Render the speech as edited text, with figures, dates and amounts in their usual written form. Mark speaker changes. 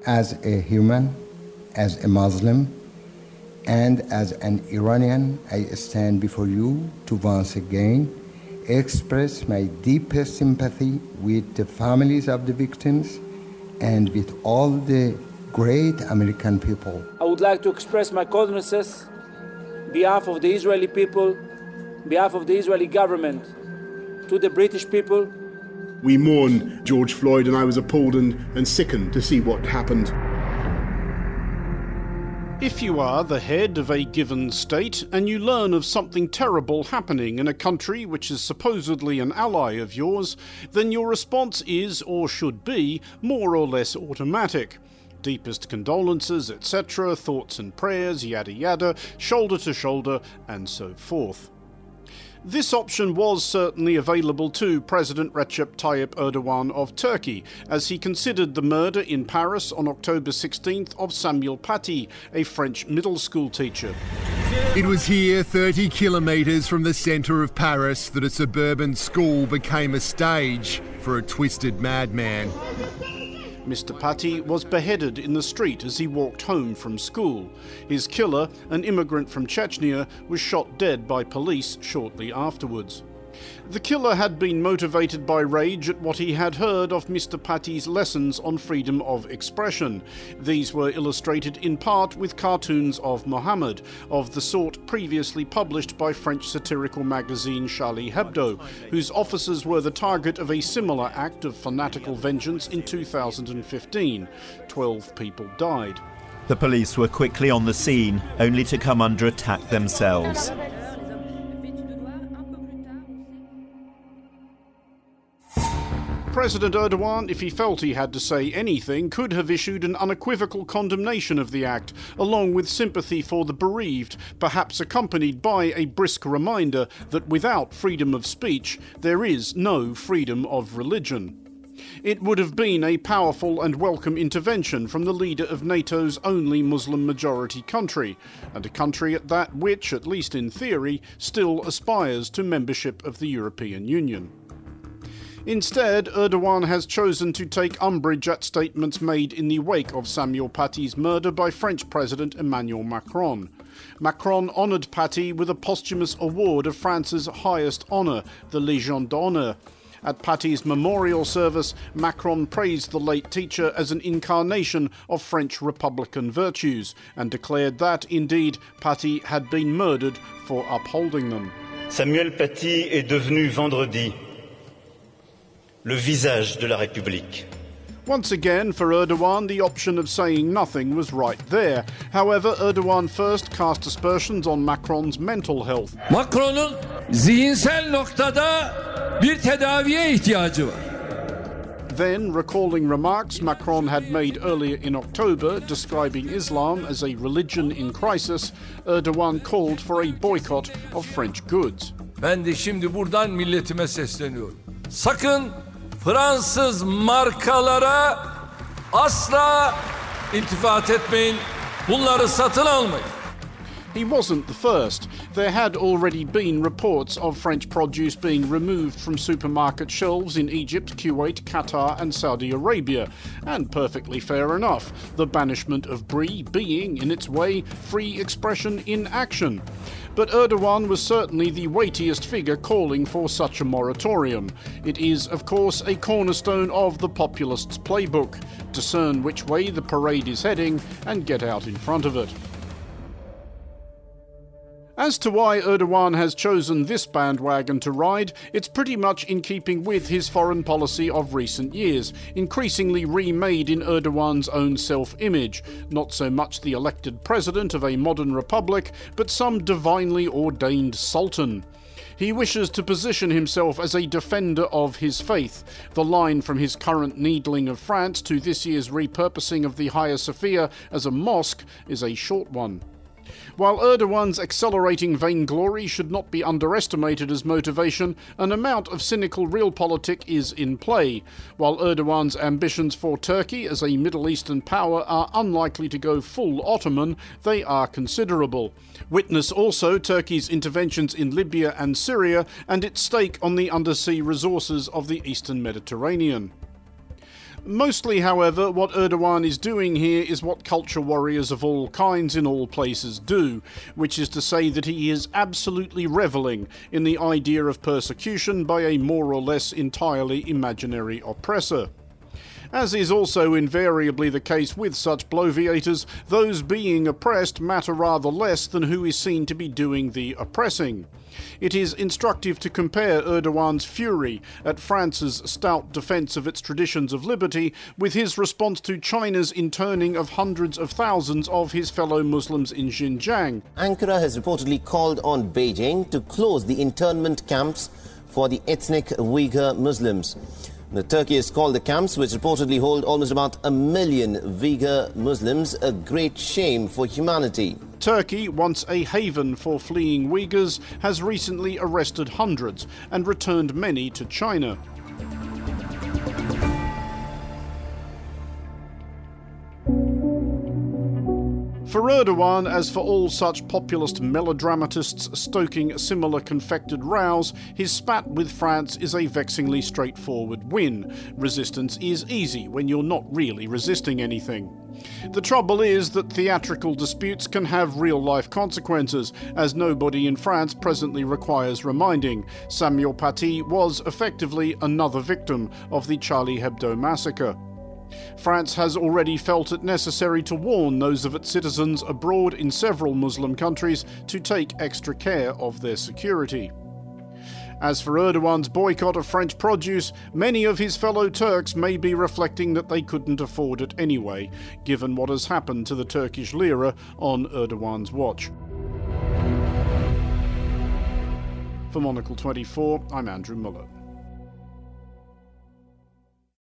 Speaker 1: As a human, as a Muslim, and as an Iranian, I stand before you to once again express my deepest sympathy with the families of the victims and with all the great American people.
Speaker 2: I would like to express my condolences on behalf of the Israeli people, on behalf of the Israeli government, to the British people.
Speaker 3: We mourn George Floyd, and I was appalled and sickened to see what happened.
Speaker 4: If you are the head of a given state and you learn of something terrible happening in a country which is supposedly an ally of yours, then your response is, or should be, more or less automatic. Deepest condolences, etc., thoughts and prayers, yada yada, shoulder to shoulder, and so forth. This option was certainly available to President Recep Tayyip Erdogan of Turkey, as he considered the murder in Paris on October 16th of Samuel Paty, a French middle school teacher.
Speaker 5: It was here, 30 kilometres from the centre of Paris, that a suburban school became a stage for a twisted madman.
Speaker 4: Mr. Paty was beheaded in the street as he walked home from school. His killer, an immigrant from Chechnya, was shot dead by police shortly afterwards. The killer had been motivated by rage at what he had heard of Mr. Paty's lessons on freedom of expression. These were illustrated in part with cartoons of Mohammed, of the sort previously published by French satirical magazine Charlie Hebdo, whose officers were the target of a similar act of fanatical vengeance in 2015. 12 people died.
Speaker 6: The police were quickly on the scene, only to come under attack themselves.
Speaker 4: President Erdogan, if he felt he had to say anything, could have issued an unequivocal condemnation of the act, along with sympathy for the bereaved, perhaps accompanied by a brisk reminder that without freedom of speech, there is no freedom of religion. It would have been a powerful and welcome intervention from the leader of NATO's only Muslim-majority country, and a country at that which, at least in theory, still aspires to membership of the European Union. Instead, Erdogan has chosen to take umbrage at statements made in the wake of Samuel Paty's murder by French President Emmanuel Macron. Macron honoured Paty with a posthumous award of France's highest honour, the Légion d'honneur. At Paty's memorial service, Macron praised the late teacher as an incarnation of French republican virtues, and declared that, indeed, Paty had been murdered for upholding them.
Speaker 7: Samuel Paty est devenu vendredi le visage de la République.
Speaker 4: Once again, for Erdogan, the option of saying nothing was right there. However, Erdogan first cast aspersions on Macron's mental health.
Speaker 8: Macron'un zihinsel noktada bir tedaviye ihtiyacı var.
Speaker 4: Then, recalling remarks Macron had made earlier in October describing Islam as a religion in crisis, Erdogan called for a boycott of French goods.
Speaker 8: Ben de şimdi buradan milletime sesleniyorum. Sakın Fransız markalara asla iltifat etmeyin. Bunları satın almayın.
Speaker 4: He wasn't the first. There had already been reports of French produce being removed from supermarket shelves in Egypt, Kuwait, Qatar and Saudi Arabia. And perfectly fair enough, the banishment of brie being, in its way, free expression in action. But Erdogan was certainly the weightiest figure calling for such a moratorium. It is, of course, a cornerstone of the populists' playbook. Discern which way the parade is heading and get out in front of it. As to why Erdogan has chosen this bandwagon to ride, it's pretty much in keeping with his foreign policy of recent years, increasingly remade in Erdogan's own self-image, not so much the elected president of a modern republic, but some divinely ordained sultan. He wishes to position himself as a defender of his faith. The line from his current needling of France to this year's repurposing of the Hagia Sophia as a mosque is a short one. While Erdogan's accelerating vainglory should not be underestimated as motivation, an amount of cynical realpolitik is in play. While Erdogan's ambitions for Turkey as a Middle Eastern power are unlikely to go full Ottoman, they are considerable. Witness also Turkey's interventions in Libya and Syria and its stake on the undersea resources of the Eastern Mediterranean. Mostly, however, what Erdogan is doing here is what culture warriors of all kinds in all places do, which is to say that he is absolutely revelling in the idea of persecution by a more or less entirely imaginary oppressor. As is also invariably the case with such bloviators, those being oppressed matter rather less than who is seen to be doing the oppressing. It is instructive to compare Erdogan's fury at France's stout defence of its traditions of liberty with his response to China's interning of hundreds of thousands of his fellow Muslims in Xinjiang.
Speaker 9: Ankara has reportedly called on Beijing to close the internment camps for the ethnic Uyghur Muslims. Turkey has called the camps, which reportedly hold almost about 1 million Uyghur Muslims, a great shame for humanity.
Speaker 4: Turkey, once a haven for fleeing Uyghurs, has recently arrested hundreds and returned many to China. For Erdogan, as for all such populist melodramatists stoking similar confected rows, his spat with France is a vexingly straightforward win. Resistance is easy when you're not really resisting anything. The trouble is that theatrical disputes can have real-life consequences, as nobody in France presently requires reminding. Samuel Paty was effectively another victim of the Charlie Hebdo massacre. France has already felt it necessary to warn those of its citizens abroad in several Muslim countries to take extra care of their security. As for Erdogan's boycott of French produce, many of his fellow Turks may be reflecting that they couldn't afford it anyway, given what has happened to the Turkish lira on Erdogan's watch. For Monocle 24, I'm Andrew Muller.